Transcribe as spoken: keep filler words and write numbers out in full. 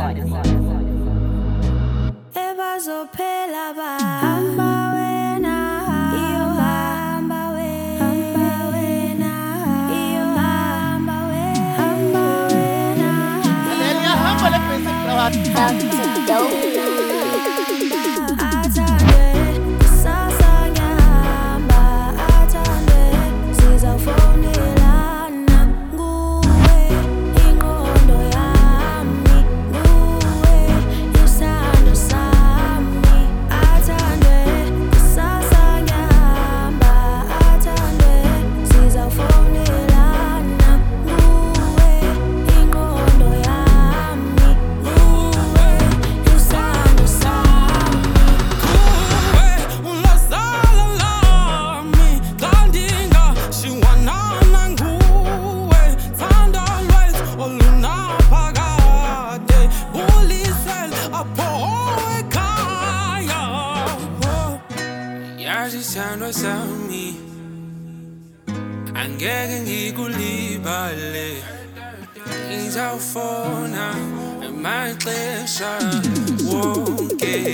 Ebazophela bahamba wena, iyo hamba wena, iyo hamba wena, Lelia hamba le pese provar. athandwe kusasa ngihamba, athandwe sizawufonelana nguwe, ingqondo yami nguwe, isando sami, athandwe kusasa ngihamba, athandwe sizawufonelana nguwe, ingqondo yami nguwe, isando sami. Ulazala lami Gandinga Shiwanana nguwe Thanda lwethu olunaphakade Ulisel apho ekhaya Yazi isandwa sami Angeke ngikulibale Ngizawufona emaxesha wonke